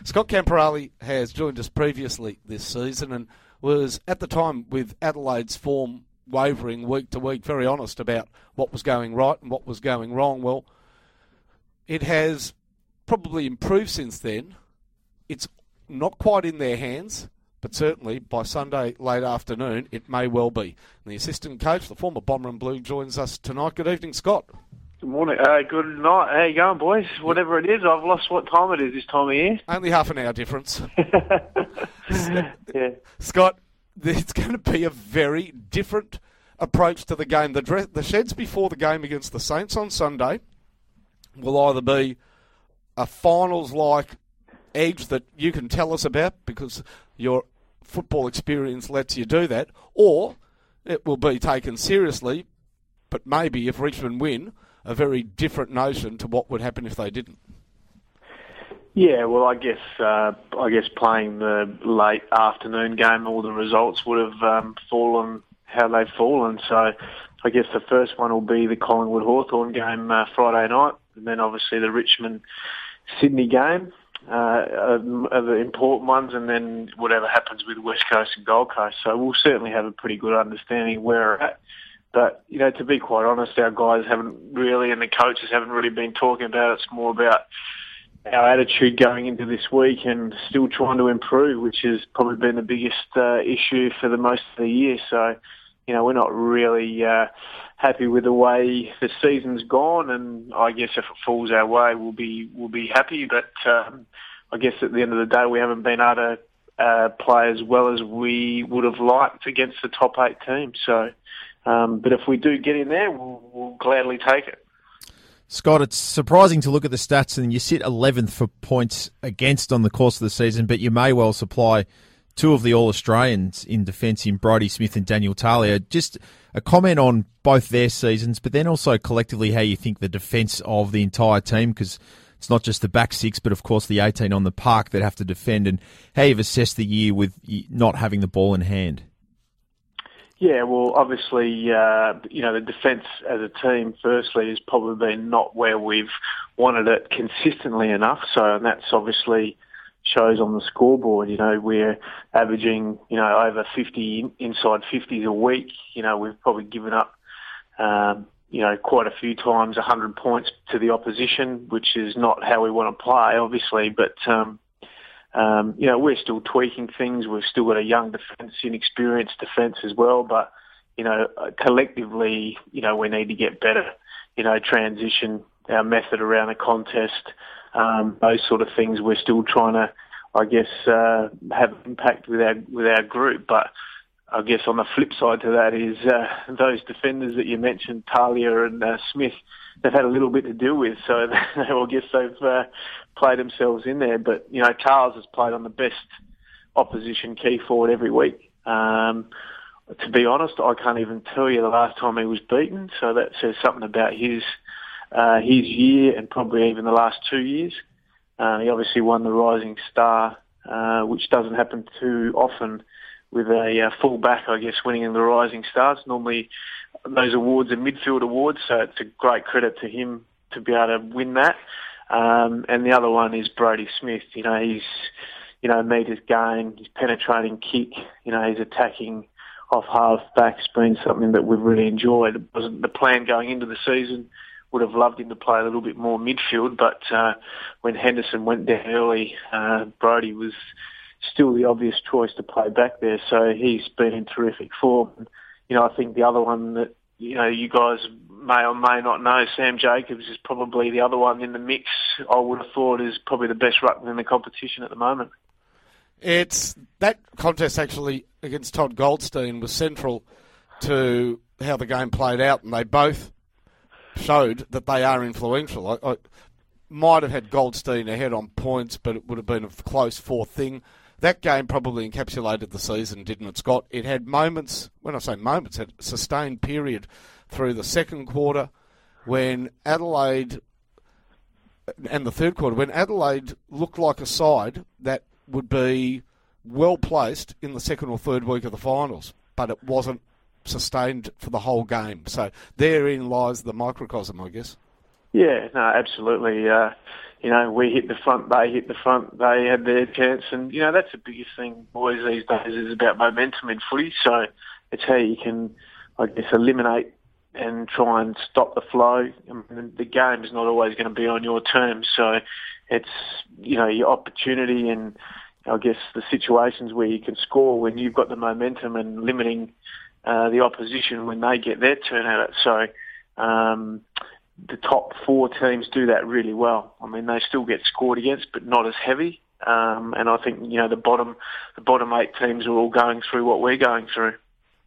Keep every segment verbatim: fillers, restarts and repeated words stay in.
Scott Camporale has joined us previously this season and was, at the time, with Adelaide's form wavering week to week, very honest about what was going right and what was going wrong. Well, it has probably improved since then. It's not quite in their hands, but certainly by Sunday late afternoon, it may well be. And the assistant coach, the former Bomber and Blue, joins us tonight. Good evening, Scott. Good morning. Uh, good night. How you going, boys? Whatever it is, I've lost what time it is this time of year. Only half an hour difference. Yeah. Scott, it's going to be a very different approach to the game. The, dress, the sheds before the game against the Saints on Sunday will either be a finals-like edge that you can tell us about because your football experience lets you do that, or it will be taken seriously, but maybe if Richmond win, a very different notion to what would happen if they didn't. Yeah, well, I guess uh, I guess playing the late afternoon game, all the results would have um, fallen how they've fallen. So I guess the first one will be the Collingwood-Hawthorn game uh, Friday night, and then obviously the Richmond-Sydney game uh, are, are the important ones, and then whatever happens with West Coast and Gold Coast. So we'll certainly have a pretty good understanding where we're at. But, you know, to be quite honest, our guys haven't really, and the coaches haven't really been talking about it. It's more about our attitude going into this week and still trying to improve, which has probably been the biggest uh, issue for the most of the year. So, you know, we're not really uh, happy with the way the season's gone, and I guess if it falls our way, we'll be we'll be happy. But um, I guess at the end of the day, we haven't been able to uh, play as well as we would have liked against the top eight teams. So. Um, but if we do get in there, we'll, we'll gladly take it. Scott, it's surprising to look at the stats and you sit eleventh for points against on the course of the season, but you may well supply two of the All-Australians in defence in Brodie Smith and Daniel Talia. Just a comment on both their seasons, but then also collectively how you think the defence of the entire team, because it's not just the back six, but of course the eighteen on the park that have to defend, and how you've assessed the year with not having the ball in hand. Yeah, well, obviously, uh, you know, the defence as a team, firstly, has probably been not where we've wanted it consistently enough. So, and that's obviously shows on the scoreboard. You know, we're averaging, you know, over fifty, inside fifties a week. You know, we've probably given up, um, you know, quite a few times one hundred points to the opposition, which is not how we want to play, obviously, but... Um, Um, you know, we're still tweaking things. We've still got a young defence, inexperienced defence as well. But, you know, collectively, you know, we need to get better. You know, transition, our method around the contest, um, those sort of things. We're still trying to, I guess, uh, have an impact with our with our group. But I guess on the flip side to that is uh, those defenders that you mentioned, Talia and uh, Smith, they've had a little bit to deal with. So I guess they've uh, played themselves in there. But, you know, Charles has played on the best opposition key forward every week. Um, to be honest, I can't even tell you the last time he was beaten. So that says something about his uh, his year and probably even the last two years. Uh, he obviously won the Rising Star, uh, which doesn't happen too often with a uh, full-back, I guess, winning in the Rising Stars. Normally those awards are midfield awards, so it's a great credit to him to be able to win that. Um, and the other one is Brodie Smith. You know, he's, you know, meters gained, his penetrating kick, you know, his attacking off half-back's been something that we've really enjoyed. It wasn't the plan going into the season. Would have loved him to play a little bit more midfield, but uh, when Henderson went down early, uh, Brodie was still the obvious choice to play back there, so he's been in terrific form. You know, I think the other one that, you know, you guys may or may not know, Sam Jacobs is probably the other one in the mix. I would have thought is probably the best ruckman in the competition at the moment. It's that contest actually against Todd Goldstein was central to how the game played out, and they both showed that they are influential. I, I might have had Goldstein ahead on points, but it would have been a close fourth thing. That game probably encapsulated the season, didn't it, Scott? It had moments, when I say moments, it had a sustained period through the second quarter when Adelaide, and the third quarter, when Adelaide looked like a side that would be well placed in the second or third week of the finals, but it wasn't sustained for the whole game. So therein lies the microcosm, I guess. Yeah, no, absolutely. Uh, you know, we hit the front, they hit the front, they had their chance. And, you know, that's the biggest thing, boys, these days is about momentum in footy. So it's how you can, I guess, eliminate and try and stop the flow. I mean, the game is not always going to be on your terms. So it's, you know, your opportunity and, I guess, the situations where you can score when you've got the momentum and limiting uh, the opposition when they get their turn at it. So um, the top four teams do that really well. I mean, they still get scored against, but not as heavy. Um, and I think, you know, the bottom the bottom eight teams are all going through what we're going through.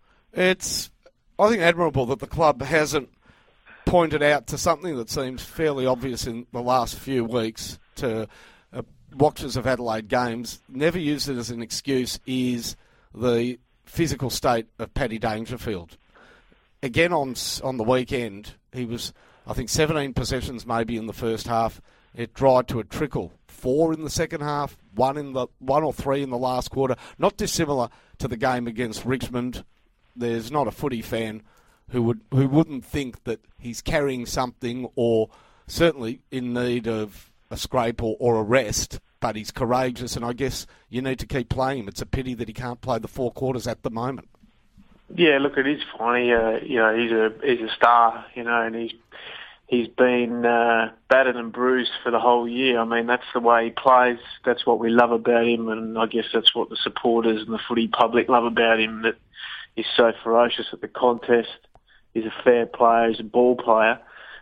It's, I think, admirable that the club hasn't pointed out to something that seems fairly obvious in the last few weeks to uh, watchers of Adelaide games, never use it as an excuse, is the physical state of Paddy Dangerfield. Again on on the weekend, he was, I think, seventeen possessions maybe in the first half. It dried to a trickle. Four in the second half, one in the one or three in the last quarter. Not dissimilar to the game against Richmond. There's not a footy fan who would who wouldn't think that he's carrying something or certainly in need of a scrape or, or a rest, but he's courageous, and I guess you need to keep playing him. It's a pity that he can't play the four quarters at the moment. Yeah, look, it is funny. Uh, you know, he's a he's a star, you know, and he's he's been uh, battered and bruised for the whole year. I mean, that's the way he plays. That's what we love about him, and I guess that's what the supporters and the footy public love about him, that he's so ferocious at the contest. He's a fair player. He's a ball player.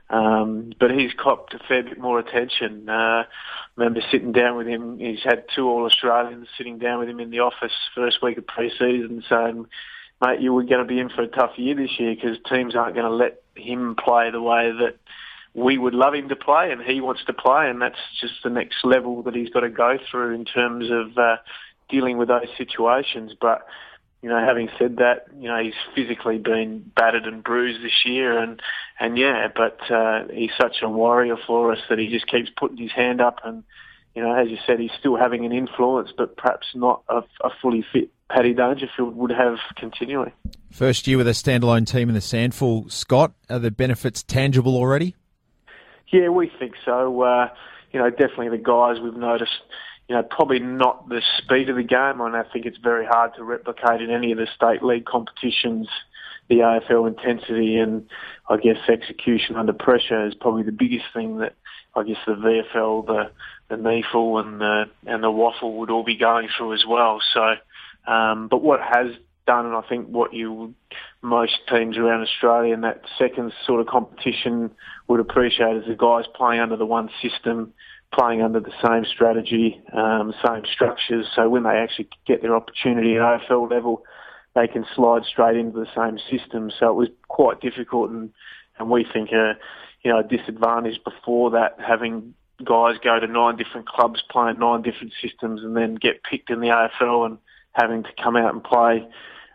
Um, but he's copped a fair bit more attention. Uh, I remember sitting down with him. He's had two All-Australians sitting down with him in the office first week of pre-season saying, mate, you were going to be in for a tough year this year because teams aren't going to let him play the way that we would love him to play and he wants to play, and that's just the next level that he's got to go through in terms of uh, dealing with those situations. But you know, having said that, you know, he's physically been battered and bruised this year, and, and yeah, but uh, he's such a warrior for us that he just keeps putting his hand up, and, you know, as you said, he's still having an influence, but perhaps not a, a fully fit Paddy Dangerfield would have continually. First year with a standalone team in the Sandful, Scott, are the benefits tangible already? Yeah, we think so. Uh, you know, definitely the guys we've noticed, you know, probably not the speed of the game, and I think it's very hard to replicate in any of the state league competitions. The A F L intensity and, I guess, execution under pressure is probably the biggest thing that, I guess, the V F L, the the N E F L and the and the Waffle would all be going through as well. So, um, but what has done, and I think what you most teams around Australia in that second sort of competition would appreciate, is the guys playing under the one system, playing under the same strategy, um, same structures. So when they actually get their opportunity at A F L level, they can slide straight into the same system. So it was quite difficult, and, and we think a you know a disadvantage before that, having guys go to nine different clubs playing nine different systems and then get picked in the A F L and having to come out and play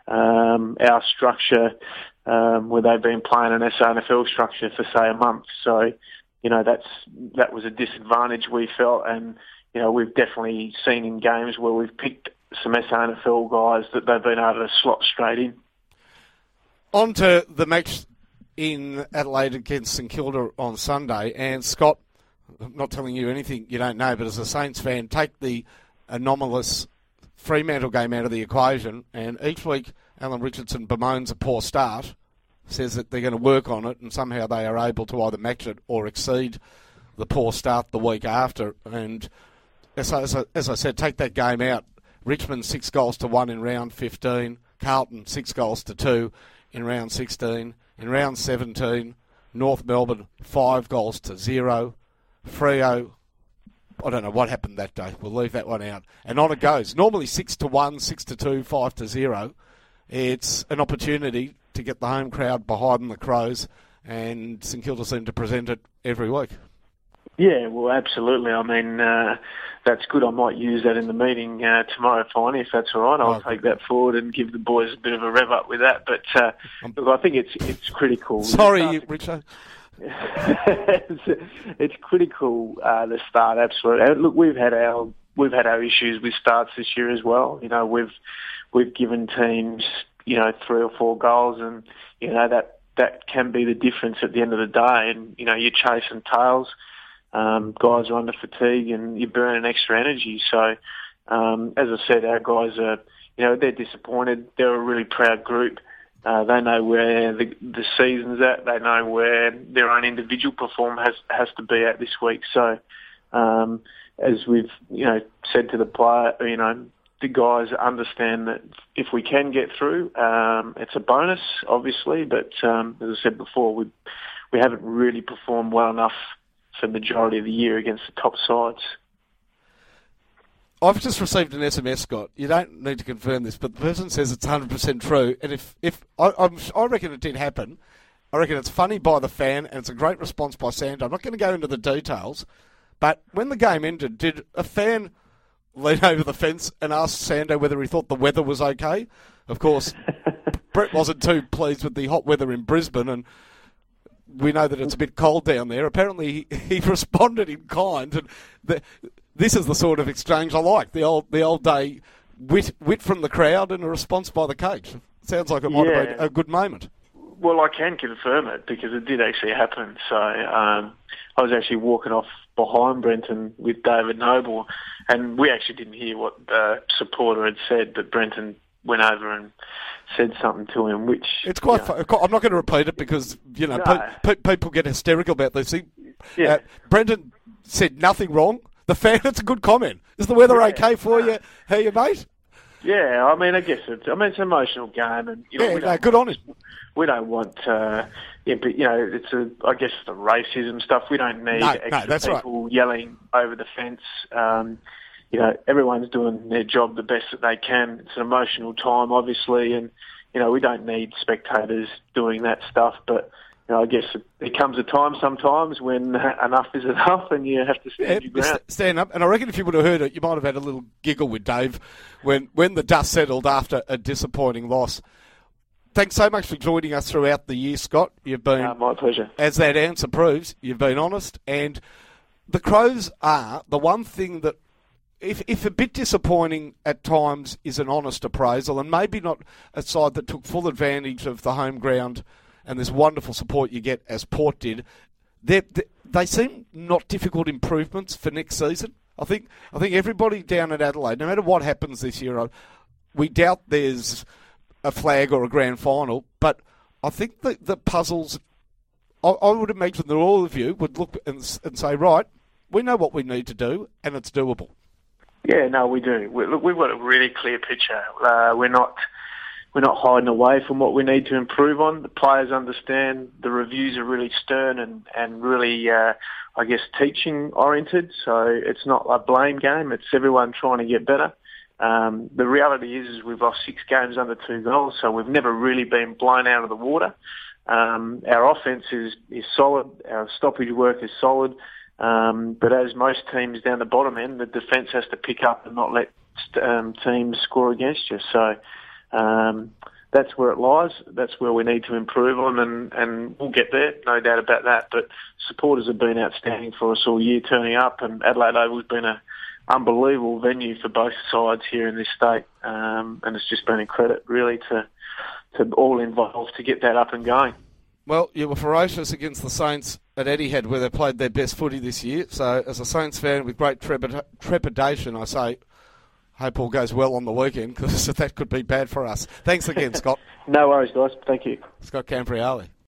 um, our structure um, where they've been playing an S A N F L structure for, say, a month. So, you know, that's that was a disadvantage we felt, and, you know, we've definitely seen in games where we've picked some S A N F L guys that they've been able to slot straight in. On to the match in Adelaide against St Kilda on Sunday, and Scott, I'm not telling you anything you don't know, but as a Saints fan, take the anomalous Fremantle game out of the equation, and each week Alan Richardson bemoans a poor start, says that they're going to work on it, and somehow they are able to either match it or exceed the poor start the week after. And as I, as I, as I said, take that game out. Richmond six goals to one in round fifteen. Carlton six goals to two in round sixteen. In round seventeen, North Melbourne five goals to zero. Freo, I don't know what happened that day. We'll leave that one out. And on it goes. Normally six to one, six to two, five to zero. It's an opportunity to get the home crowd behind the Crows, and St Kilda seem to present it every week. Yeah, well, absolutely. I mean, uh, that's good. I might use that in the meeting uh, tomorrow, Finey, if that's all right. I'll oh, take that forward and give the boys a bit of a rev up with that. But uh, look, I think it's it's critical. Sorry, Richard. it's, it's critical uh, the start, absolutely. Look, we've had our we've had our issues with starts this year as well. You know, we've we've given teams, you know, three or four goals, and you know that that can be the difference at the end of the day. And you know, you're chasing tails. um, guys are under fatigue and you're burning extra energy. So, um, as I said, our guys are, you know, they're disappointed. They're a really proud group. Uh, they know where the, the season's at. They know where their own individual performance has, has to be at this week. So, um, as we've, you know, said to the player, you know, the guys understand that if we can get through, um, it's a bonus, obviously. But um, as I said before, we we haven't really performed well enough for the majority of the year against the top sides. I've just received an S M S, Scott. You don't need to confirm this, but the person says it's one hundred percent true. And if, if I, I'm, I reckon it did happen. I reckon it's funny by the fan, and it's a great response by Sando. I'm not going to go into the details, but when the game ended, did a fan lean over the fence and ask Sando whether he thought the weather was okay? Of course, Brett wasn't too pleased with the hot weather in Brisbane, and we know that it's a bit cold down there. Apparently, he, he responded in kind, and the, this is the sort of exchange I like, the old the old day wit, wit from the crowd and a response by the cage. Sounds like it might yeah. have been a good moment. Well, I can confirm it because it did actually happen. So um, I was actually walking off behind Brenton with David Noble, and we actually didn't hear what the supporter had said, but Brenton went over and said something to him, which... It's quite... You know, fun. I'm not going to repeat it because, you know, no. pe- pe- people get hysterical about this thing. Yeah. Uh, Brenton said nothing wrong. The fan, it's a good comment. Is the weather Yeah. okay for you? How you, mate? Yeah, I mean, I guess it's... I mean, it's an emotional game, and... You know, Yeah, we no, don't good on want, him. We don't want... Uh, yeah, but, you know, it's a... I guess the racism stuff. We don't need No, no, extra that's right. people yelling over the fence. Um, you know, everyone's doing their job the best that they can. It's an emotional time, obviously, and, you know, we don't need spectators doing that stuff, but, you know, I guess it, it comes a time sometimes when enough is enough and you have to stand Yeah, your ground. stand up. And I reckon if you would have heard it, you might have had a little giggle with Dave when, when the dust settled after a disappointing loss. Thanks so much for joining us throughout the year, Scott. You've been, Uh, my pleasure. as that answer proves, you've been honest. And the Crows are the one thing that, if if a bit disappointing at times, is an honest appraisal, and maybe not a side that took full advantage of the home ground and this wonderful support you get as Port did. They they seem not difficult improvements for next season. I think I think everybody down at Adelaide, no matter what happens this year, we doubt there's a flag or a grand final, but I think the, the puzzles, I, I would imagine that all of you would look and, and say, right, we know what we need to do, and it's doable. Yeah, no, we do. We, look, we've got a really clear picture. Uh, we're not we're not hiding away from what we need to improve on. The players understand. The reviews are really stern and and really, uh, I guess, teaching oriented. So it's not a blame game. It's everyone trying to get better. Um, the reality is, is we've lost six games under two goals, so we've never really been blown out of the water. Um, our offense is is solid. Our stoppage work is solid. Um, but as most teams down the bottom end, the defence has to pick up and not let um, teams score against you. So um, that's where it lies. That's where we need to improve on, and, and we'll get there, no doubt about that. But supporters have been outstanding for us all year, turning up, and Adelaide Oval has been an unbelievable venue for both sides here in this state, um, and it's just been a credit, really, to to all involved to get that up and going. Well, you were ferocious against the Saints at Etihad, where they played their best footy this year. So, as a Saints fan with great trepid- trepidation, I say, hope all goes well on the weekend, because that could be bad for us. Thanks again, Scott. No worries, guys. Thank you. Scott Campriale.